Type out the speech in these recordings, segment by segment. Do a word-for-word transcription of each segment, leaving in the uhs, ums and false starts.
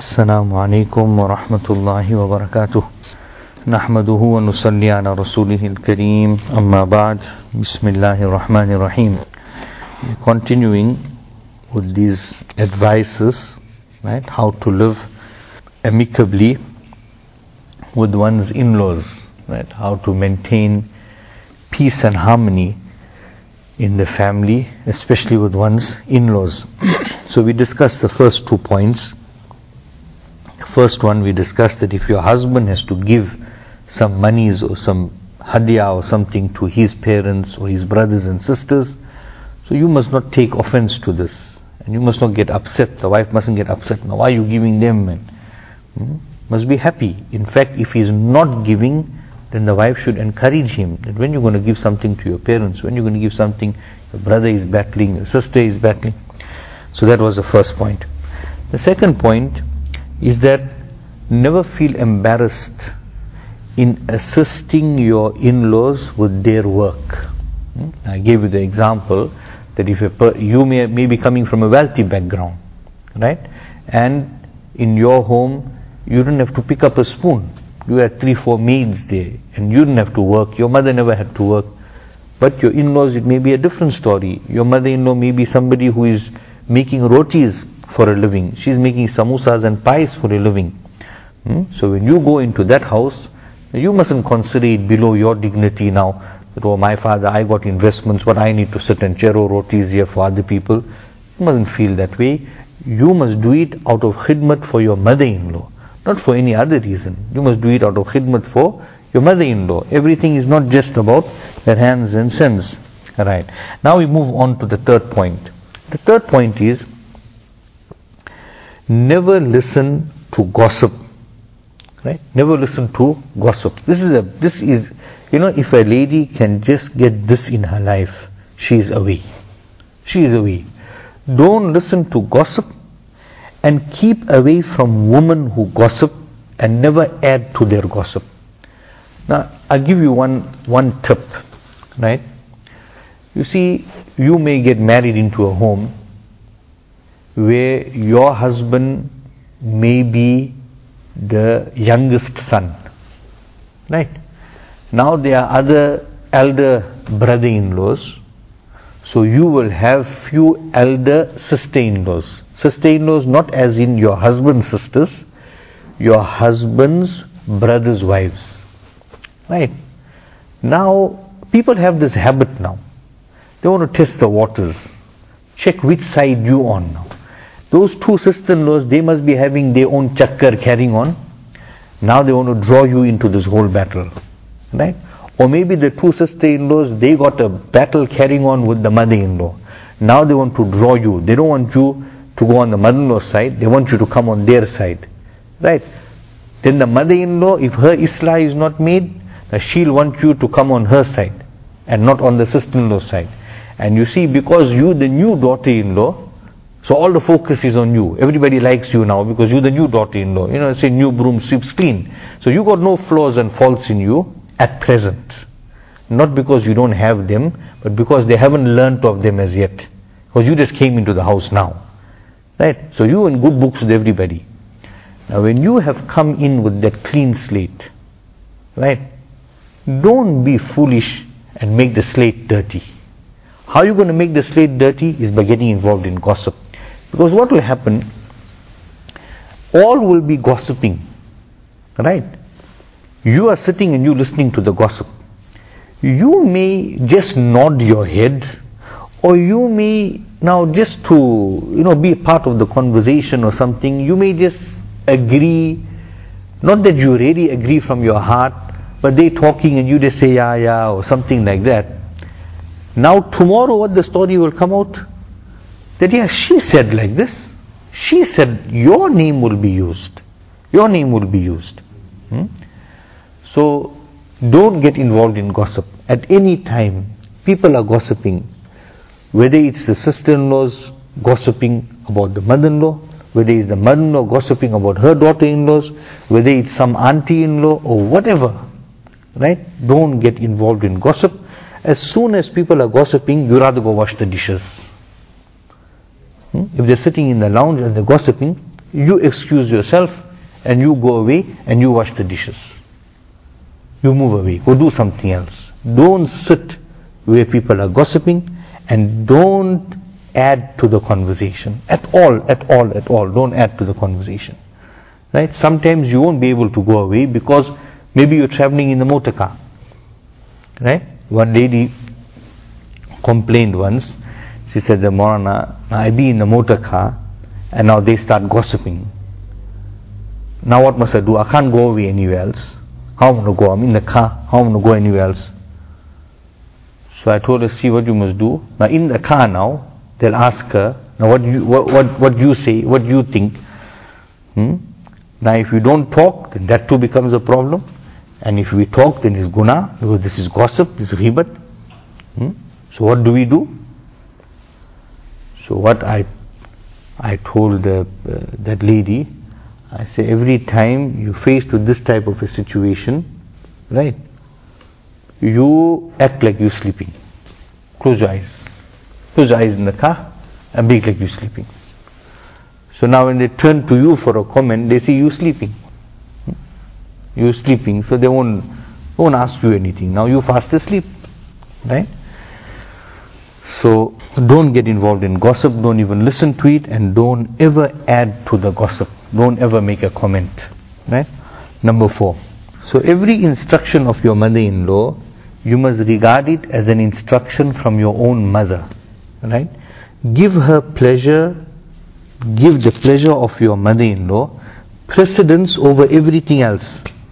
السلام عليكم ورحمة الله وبركاته نحمده ونصلي على رسوله الكريم أما بعد بسم الله الرحمن الرحيم. Continuing with these advices, right, how to live amicably with one's in-laws, right, how to maintain peace and harmony in the family, especially with one's in-laws. So we discussed the first two points. First one, we discussed that if your husband has to give some monies or some hadiah or something to his parents or his brothers and sisters, so you must not take offense to this, and you must not get upset. The wife mustn't get upset. Now, why are you giving them? And hmm, must be happy. In fact, if he is not giving, then the wife should encourage him that when you're going to give something to your parents, when you're going to give something, your brother is battling, your sister is battling. So that was the first point. The second point is that never feel embarrassed in assisting your in-laws with their work. Hmm? I gave you the example that if a per- you may, may be coming from a wealthy background, right? And in your home, you didn't have to pick up a spoon. You had three, four maids there, and you didn't have to work. Your mother never had to work. But your in-laws, it may be a different story. Your mother-in-law may be somebody who is making rotis for a living. She's making samosas and pies for a living. Hmm? So when you go into that house, you mustn't consider it below your dignity now. That, oh, my father, I got investments, but I need to sit and chero rotis here for other people. You mustn't feel that way. You must do it out of khidmat for your mother-in-law, not for any other reason. You must do it out of khidmat for your mother-in-law. Everything is not just about their hands and sins. Right. Now we move on to the third point. The third point is, never listen to gossip. Right? Never listen to gossip. This is a, this is, you know, if a lady can just get this in her life, she is away. She is away. Don't listen to gossip, and keep away from women who gossip, and never add to their gossip. Now, I'll give you one, one tip, right? You see, you may get married into a home where your husband may be the youngest son, right? Now there are other elder brother-in-laws, so you will have few elder sister-in-laws. Sister-in-laws not as in your husband's sisters, your husband's brother's wives, right? Now people have this habit now. They want to test the waters, check which side you on now. Those two sister-in-laws, they must be having their own chakkar carrying on. Now they want to draw you into this whole battle, right? Or maybe the two sister-in-laws, they got a battle carrying on with the mother-in-law. Now they want to draw you. They don't want you to go on the mother-in-law's side. They want you to come on their side, right? Then the mother-in-law, if her islah is not made, she'll want you to come on her side and not on the sister-in-law's side. And you see, because you the new daughter-in-law, so all the focus is on you. Everybody likes you now because you're the new daughter-in-law. You know, say new broom sweeps clean. So you got no flaws and faults in you at present. Not because you don't have them, but because they haven't learnt of them as yet. Because you just came into the house now. Right? So you in good books with everybody. Now when you have come in with that clean slate, right, don't be foolish and make the slate dirty. How are you going to make the slate dirty is by getting involved in gossip. Because what will happen, all will be gossiping, right? You are sitting and you listening to the gossip. You may just nod your head, or you may now just to, you know, be a part of the conversation or something, you may just agree, not that you really agree from your heart, but they talking and you just say yeah, yeah, or something like that. Now tomorrow what the story will come out? That yeah, she said like this. She said, your name will be used. Your name will be used. Hmm? So don't get involved in gossip. At any time, people are gossiping. Whether it's the sister-in-laws gossiping about the mother-in-law, whether it's the mother-in-law gossiping about her daughter-in-laws, whether it's some auntie-in-law or whatever, right? Don't get involved in gossip. As soon as people are gossiping, you rather go wash the dishes. Hmm? If they're sitting in the lounge and they're gossiping, you excuse yourself and you go away and you wash the dishes. You move away, go do something else. Don't sit where people are gossiping, and don't add to the conversation at all, at all, at all. Don't add to the conversation. Right? Sometimes you won't be able to go away because maybe you're traveling in the motor car. Right? One lady complained once. She said, "The Morana, I be in the motor car and now they start gossiping. Now what must I do? I can't go away anywhere else. How am I going to go? I'm in the car. How am I going to go anywhere else?" So I told her, "See what you must do. Now in the car now, they'll ask her, now what you what what, what you say, what you think. Hmm? Now if you don't talk, then that too becomes a problem. And if we talk, then it's guna, because this is gossip, this is ribat. Hmm? So what do we do?" So what I I told the, uh, that lady, I say, every time you face to this type of a situation, right, you act like you're sleeping. Close your eyes. Close your eyes in the car and be like you're sleeping. So now when they turn to you for a comment, they say, "You sleeping. You're sleeping," so they won't, won't ask you anything. Now you fast asleep. Right? So don't get involved in gossip, don't even listen to it, and don't ever add to the gossip. Don't ever make a comment. Right? Number four. So every instruction of your mother-in-law, you must regard it as an instruction from your own mother. Right? Give her pleasure, give the pleasure of your mother-in-law precedence over everything else,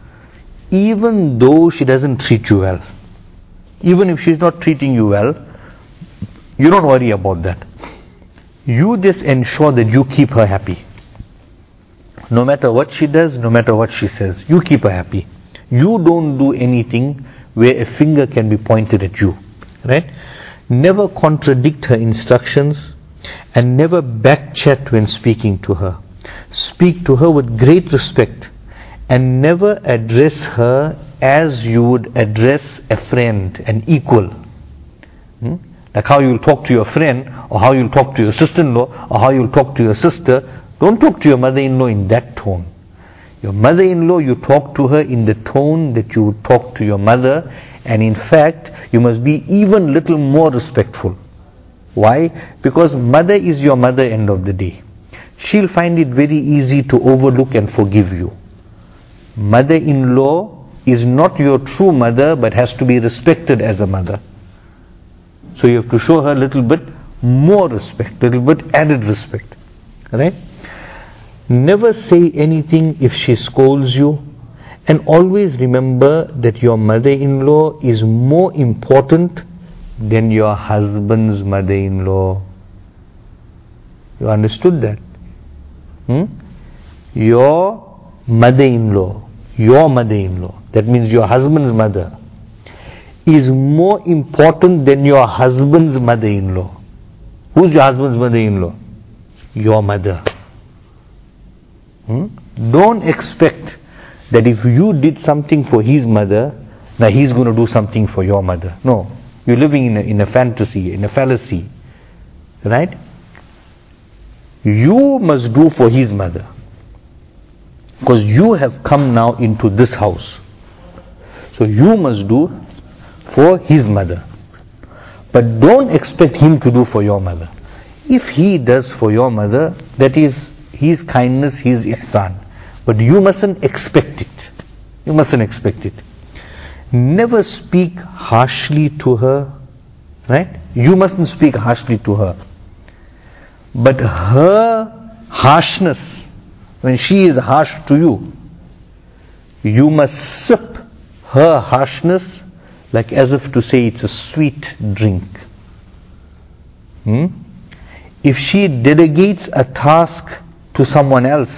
even though she doesn't treat you well. Even if she's not treating you well, you don't worry about that. You just ensure that you keep her happy. No matter what she does, no matter what she says, you keep her happy. You don't do anything where a finger can be pointed at you. Right? Never contradict her instructions, and never backchat when speaking to her. Speak to her with great respect, and never address her as you would address a friend, an equal. Hmm? Like how you'll talk to your friend, or how you'll talk to your sister-in-law, or how you'll talk to your sister. Don't talk to your mother-in-law in that tone. Your mother-in-law, you talk to her in the tone that you would talk to your mother, and in fact, you must be even little more respectful. Why? Because mother is your mother end of the day. She'll find it very easy to overlook and forgive you. Mother-in-law is not your true mother, but has to be respected as a mother. So you have to show her a little bit more respect, a little bit added respect. Right? Never say anything if she scolds you, and always remember that your mother-in-law is more important than your husband's mother-in-law. You understood that? Hmm? Your mother-in-law, your mother-in-law, that means your husband's mother, is more important than your husband's mother-in-law. Who's your husband's mother-in-law? Your mother. Hmm? Don't expect that if you did something for his mother, now he's going to do something for your mother. No. You're living in a, in a fantasy, in a fallacy. Right? You must do for his mother. Because you have come now into this house. So you must do for his mother. But don't expect him to do for your mother. If he does for your mother, that is his kindness, his ihsan. But you mustn't expect it. You mustn't expect it. Never speak harshly to her. Right? You mustn't speak harshly to her. But her harshness, when she is harsh to you, you must sip her harshness like as if to say it's a sweet drink. Hmm? If she delegates a task to someone else,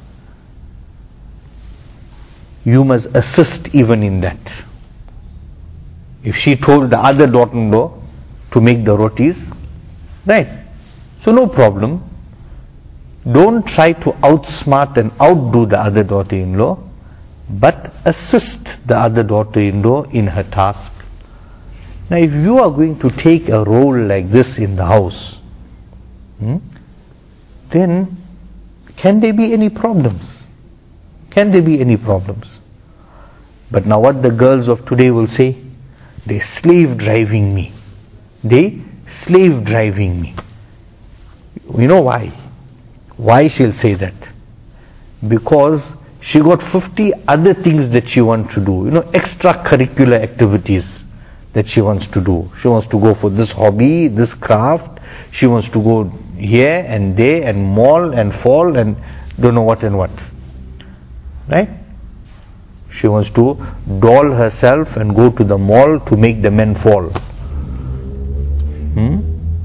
you must assist even in that. If she told the other daughter-in-law to make the rotis, right? So no problem. Don't try to outsmart and outdo the other daughter-in-law, but assist the other daughter-in-law in her task. Now if you are going to take a role like this in the house, hmm, then Can there be any problems? Can there be any problems? But now what the girls of today will say, they slave driving me. They slave driving me. You know why? Why she'll say that? Because she got fifty other things that she wants to do. You know, extracurricular activities that she wants to do. She wants to go for this hobby, this craft. She wants to go here and there and mall and fall and don't know what and what. Right? She wants to doll herself and go to the mall to make the men fall. Hmm?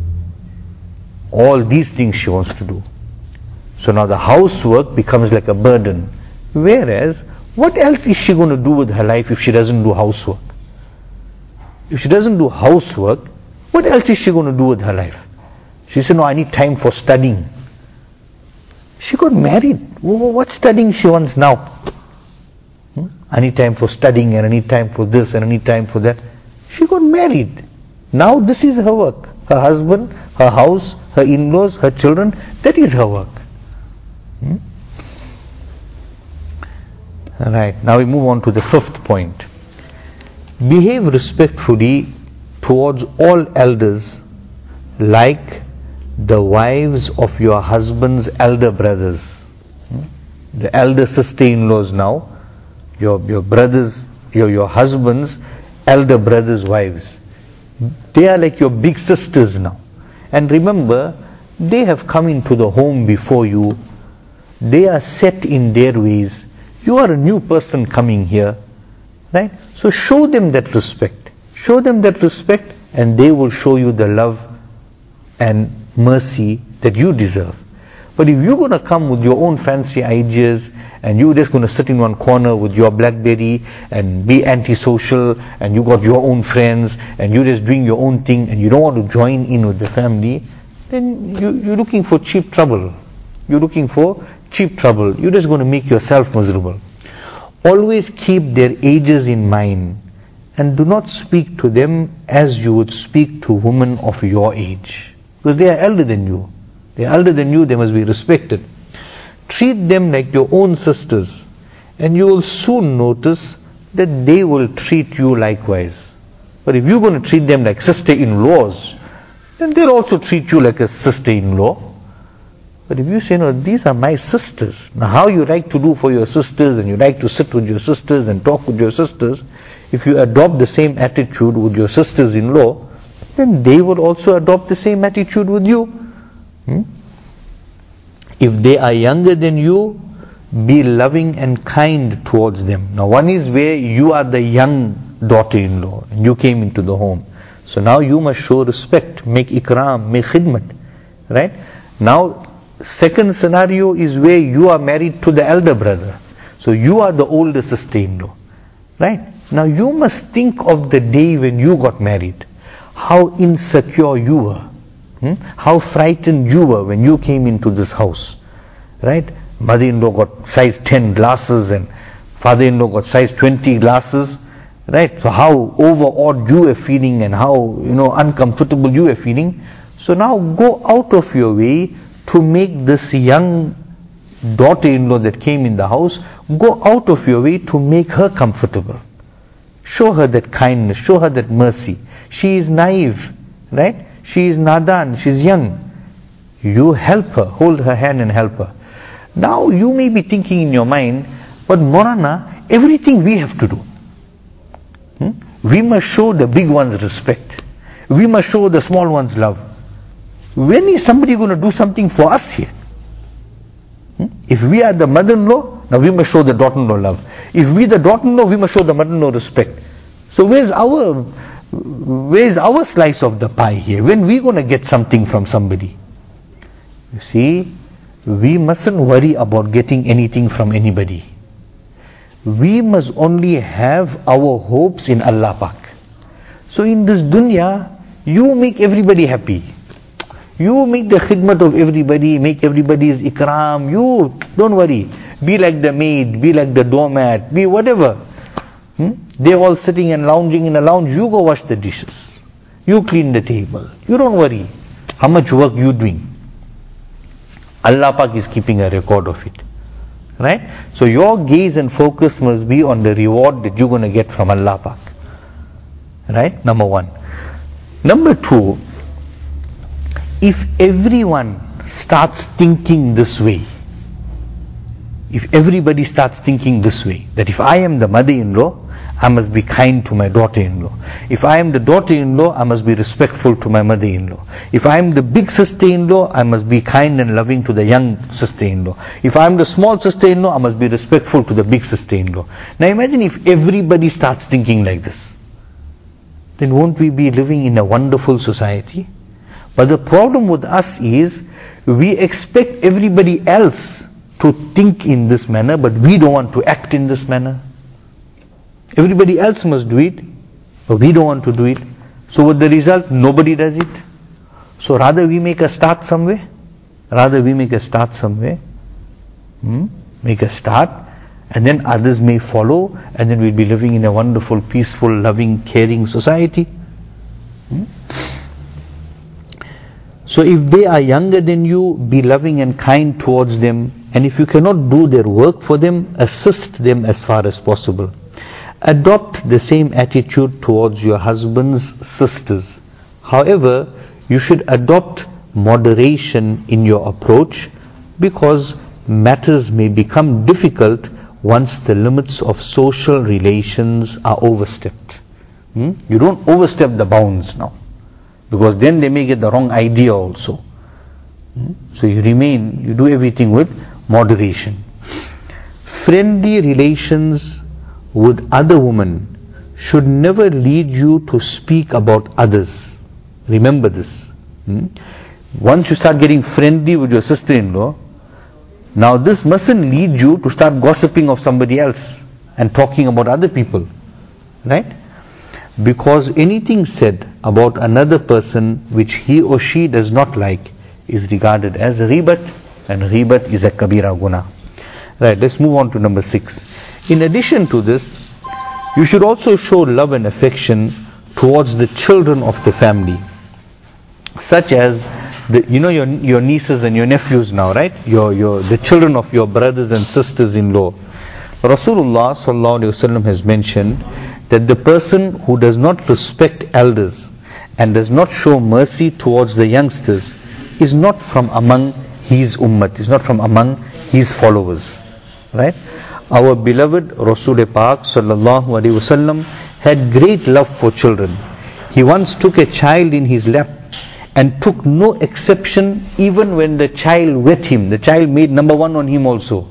All these things she wants to do. So now the housework becomes like a burden. Whereas, what else is she going to do with her life if she doesn't do housework? If she doesn't do housework, what else is she going to do with her life? She said, no, I need time for studying. She got married. What studying she wants now? Hmm? I need time for studying and I need time for this and I need time for that. She got married. Now this is her work. Her husband, her house, her in-laws, her children, that is her work. Hmm? Alright, now we move on to the fifth point. Behave respectfully towards all elders like the wives of your husband's elder brothers. Hmm? The elder sister-in-laws now, your your brothers, your, your husband's elder brothers' wives. They are like your big sisters now. And remember, they have come into the home before you. They are set in their ways. You are a new person coming here. Right? So show them that respect. Show them that respect and they will show you the love and mercy that you deserve. But if you're going to come with your own fancy ideas and you're just going to sit in one corner with your BlackBerry and be antisocial and you got your own friends and you're just doing your own thing and you don't want to join in with the family, then you, you're looking for cheap trouble. You're looking for cheap trouble. You're just going to make yourself miserable. Always keep their ages in mind and do not speak to them as you would speak to women of your age. Because they are elder than you. They are elder than you, they must be respected. Treat them like your own sisters and you will soon notice that they will treat you likewise. But if you're going to treat them like sister-in-laws, then they'll also treat you like a sister-in-law. But if you say, no, these are my sisters. Now how you like to do for your sisters and you like to sit with your sisters and talk with your sisters, if you adopt the same attitude with your sisters-in-law, then they will also adopt the same attitude with you. Hmm? If they are younger than you, be loving and kind towards them. Now one is where you are the young daughter-in-law and you came into the home. So now you must show respect, make ikram, make khidmat. Right? Now second scenario is where you are married to the elder brother. So you are the older sister-in-law. Right? Now you must think of the day when you got married. How insecure you were. Hmm? How frightened you were when you came into this house. Right? Mother-in-law got size ten glasses and father-in-law got size twenty glasses. Right? So how overawed you were feeling and how, you know, uncomfortable you were feeling. So now go out of your way to make this young daughter-in-law that came in the house, go out of your way to make her comfortable. Show her that kindness, show her that mercy. She is naive, right? She is nadan, she is young. You help her, hold her hand and help her. Now you may be thinking in your mind, but Maulana, everything we have to do. Hmm? We must show the big ones respect. We must show the small ones love. When is somebody going to do something for us here? Hmm? If we are the mother-in-law, now we must show the daughter-in-law love. If we the daughter-in-law, we must show the mother-in-law respect. So where's our, where's our slice of the pie here? When are we going to get something from somebody? You see, we mustn't worry about getting anything from anybody. We must only have our hopes in Allah Pak. So in this dunya, you make everybody happy. You make the khidmat of everybody, make everybody's ikram. You don't worry. Be like the maid, be like the doormat, be whatever. Hmm? They're all sitting and lounging in a lounge. You go wash the dishes. You clean the table. You don't worry how much work you're doing. Allah Pak is keeping a record of it. Right? So your gaze and focus must be on the reward that you're going to get from Allah Pak. Right? Number one. Number two, if everyone starts thinking this way, if everybody starts thinking this way, that if I am the mother-in-law, I must be kind to my daughter-in-law. If I am the daughter-in-law, I must be respectful to my mother-in-law. If I am the big sister-in-law, I must be kind and loving to the young sister-in-law. If I am the small sister-in-law, I must be respectful to the big sister-in-law. Now imagine if everybody starts thinking like this. Then won't we be living in a wonderful society? But the problem with us is, we expect everybody else to think in this manner, but we don't want to act in this manner. Everybody else must do it, but we don't want to do it. So with the result, nobody does it. So rather we make a start somewhere. Rather we make a start somewhere. Hmm? Make a start, and then others may follow, and then we'll be living in a wonderful, peaceful, loving, caring society. Hmm? So if they are younger than you, be loving and kind towards them, and if you cannot do their work for them, assist them as far as possible. Adopt the same attitude towards your husband's sisters. However, you should adopt moderation in your approach, because matters may become difficult once the limits of social relations are overstepped. Hmm? You don't overstep the bounds now, because then they may get the wrong idea also. Hmm? So you remain, you do everything with moderation. Friendly relations with other women should never lead you to speak about others. Remember this. Hmm? Once you start getting friendly with your sister-in-law, now this mustn't lead you to start gossiping of somebody else and talking about other people. Right? Because anything said about another person which he or she does not like is regarded as ribat, and ribat is a kabira guna. Right, let's move on to number six. In addition to this, you should also show love and affection towards the children of the family, such as the, you know your your nieces and your nephews now, right? Your your the children of your brothers and sisters-in-law. Rasulullah sallallahu alaihi wasallam has mentioned that the person who does not respect elders and does not show mercy towards the youngsters is not from among his ummah, is not from among his followers. Right? Our beloved Rasul Pak sallallahu alaihi wasallam had great love for children. He once took a child in his lap and took no exception even when the child wet him. The child made number one on him also.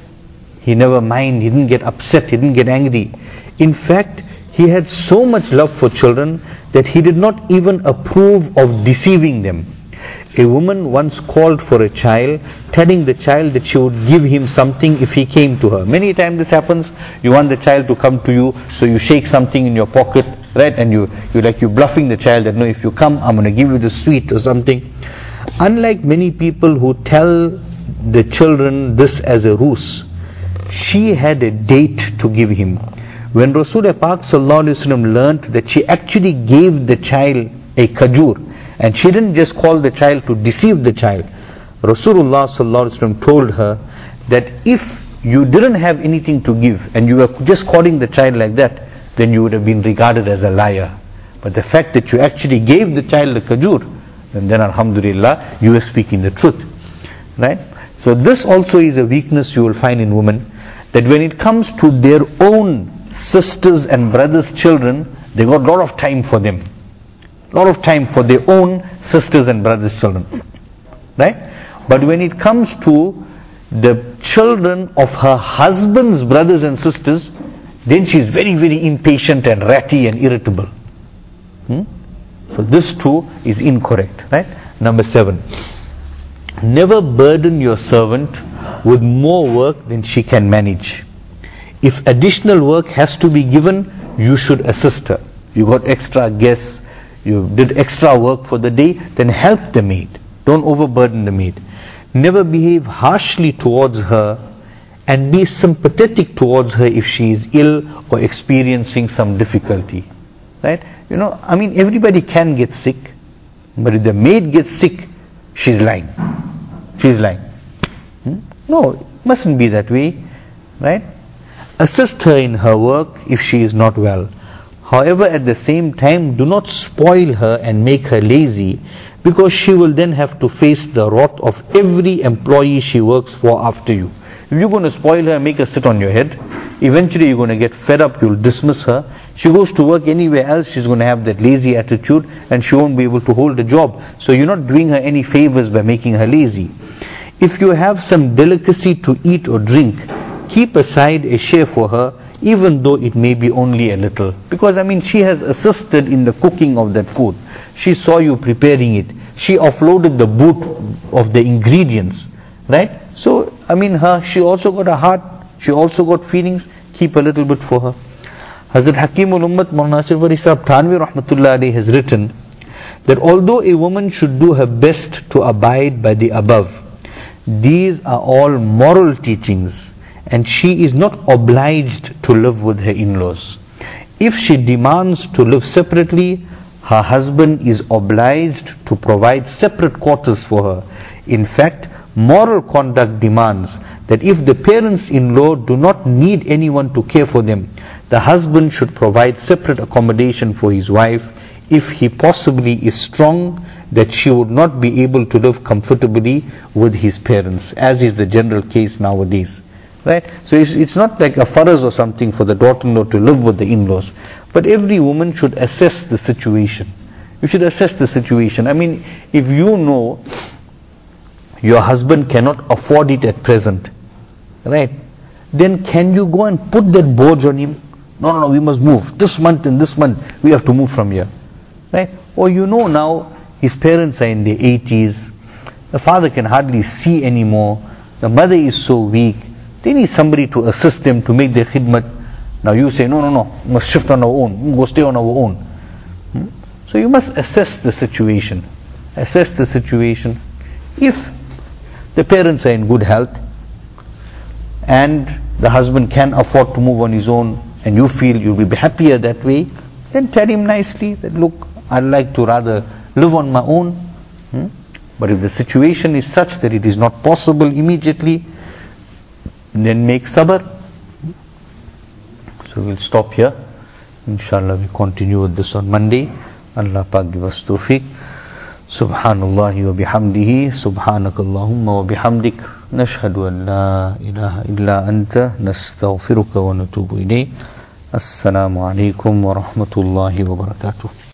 He never minded, he didn't get upset, he didn't get angry. In fact, he had so much love for children that he did not even approve of deceiving them. A woman once called for a child, telling the child that she would give him something if he came to her. Many times this happens. You want the child to come to you, so you shake something in your pocket, right? And you, you like you bluffing the child that no, if you come, I'm going to give you the sweet or something. Unlike many people who tell the children this as a ruse, she had a date to give him. When Rasul Pak sallallahu alaihi wasallam learnt that she actually gave the child a kajur, and she didn't just call the child to deceive the child, Rasulullah sallallahu alaihi wasallam told her that if you didn't have anything to give and you were just calling the child like that, then you would have been regarded as a liar. But the fact that you actually gave the child the kajur, and then alhamdulillah, you were speaking the truth. Right? So this also is a weakness you will find in women, that when it comes to their own sisters and brothers' children, they got a lot of time for them. A lot of time for their own sisters and brothers' children. Right? But when it comes to the children of her husband's brothers and sisters, then she is very, very impatient and ratty and irritable. Hmm? So this too is incorrect. Right? Number seven. Never burden your servant with more work than she can manage. If additional work has to be given, you should assist her. You got extra guests, you did extra work for the day, then help the maid. Don't overburden the maid. Never behave harshly towards her, and be sympathetic towards her if she is ill or experiencing some difficulty. Right? You know, I mean, everybody can get sick, but if the maid gets sick, she's lying. She's lying. No, it mustn't be that way, right? Assist her in her work if she is not well. However, at the same time, do not spoil her and make her lazy, because she will then have to face the wrath of every employee she works for after you. If you're going to spoil her and make her sit on your head, eventually you're going to get fed up, you'll dismiss her. She goes to work anywhere else, she's going to have that lazy attitude and she won't be able to hold a job. So you're not doing her any favors by making her lazy. If you have some delicacy to eat or drink, keep aside a share for her, even though it may be only a little. Because I mean, she has assisted in the cooking of that food. She saw you preparing it. She offloaded the boot of the ingredients, right? So, I mean, her, she also got a heart, she also got feelings. Keep a little bit for her. Hazrat Hakimul Ummat Maulana Ashraf Ali Sahib Thanvi Rahmatullah Alayhi has written that although a woman should do her best to abide by the above, these are all moral teachings, and she is not obliged to live with her in-laws. If she demands to live separately, her husband is obliged to provide separate quarters for her. In fact, moral conduct demands that if the parents-in-law do not need anyone to care for them, the husband should provide separate accommodation for his wife if he possibly is strong that she would not be able to live comfortably with his parents, as is the general case nowadays. Right? So it's, it's not like a faraz or something for the daughter-in-law to live with the in-laws, but every woman should assess the situation. You should assess the situation. I mean, if you know your husband cannot afford it at present, right, then can you go and put that board on him? No, no, no, we must move. This month and this month, we have to move from here. Right? Or you know now, his parents are in their eighties, the father can hardly see anymore, the mother is so weak, they need somebody to assist them to make their khidmat. Now you say, no, no, no, we must shift on our own, we must stay on our own. Hmm? So you must assess the situation. Assess the situation. If the parents are in good health and the husband can afford to move on his own and you feel you'll be happier that way, then tell him nicely that, look, I'd like to rather live on my own. Hmm? But if the situation is such that it is not possible immediately, then make sabr. So we'll stop here. Inshallah we continue with this on Monday. Allah Pak give us tawfiq. Subhanallahi wa bihamdihi. Subhanakallahumma wa bihamdik. Nashhadu an la ilaha illa anta. Nastaghfiruka wa natubu ilayk. Assalamu alaikum wa rahmatullahi wa barakatuh.